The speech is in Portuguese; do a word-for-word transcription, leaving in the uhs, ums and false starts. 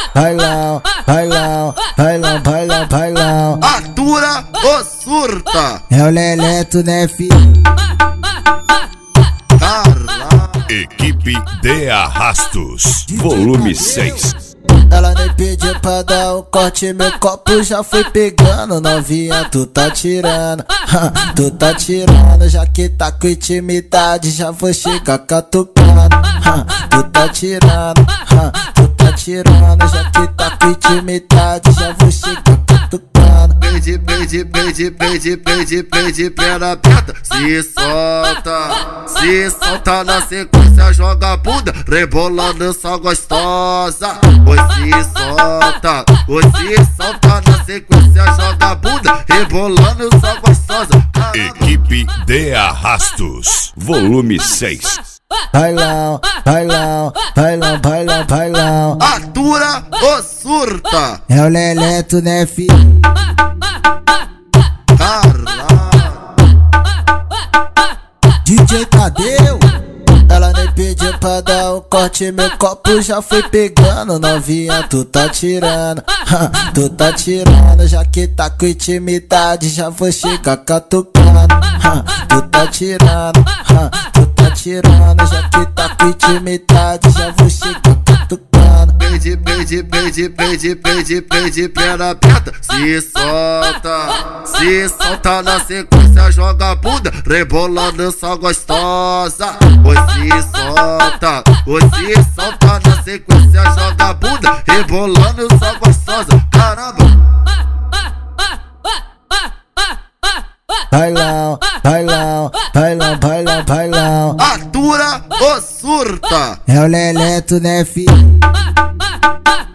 bailão, bailão, bailão, bailão, bailão. Atura ou surta? É o Leleto, né, filho? Carla. Equipe de Arrastos, volume seis. Ela nem pediu pra dar um corte, meu copo já foi pegando. Novinha, tu tá tirando, tu tá tirando. Já que tá com intimidade, já vou chegar catucando. Tu tá tirando, tu tá tirando. Já que tá com intimidade, já vou chegar catucando. Peide, peide, peide, peide, peide, peide, perna aberta. Se solta, se solta na sequência, joga a bunda, rebolando só gostosa. Oi, se solta, oi, se solta na sequência, joga a bunda, rebolando só gostosa. Caramba. Equipe de Arrastos, volume seis. Bailão, bailão, bailão, bailão, bailão. Atura ou surta? É o Leleto, né, filho? Carla. D J Tadeu. Ela nem pediu pra dar um corte, meu copo já foi pegando. Novinha, tu tá tirando, tu tá tirando. Já que tá com intimidade, já vou chegar catucando. Tu tá tirando, tu tá tirando. Já que tá com intimidade, já vou chegar catucando. Peide, peide, peide, peide, peide, peide, perna aberta. Se solta, se solta na sequência, joga a bunda, rebolando só gostosa. Oi, se solta, oi, se solta na sequência, joga a bunda, rebolando só gostosa. Caramba. Bailão, bailão, bailão, bailão, bailão. Atura ou surta? É o Leleto, né, filho?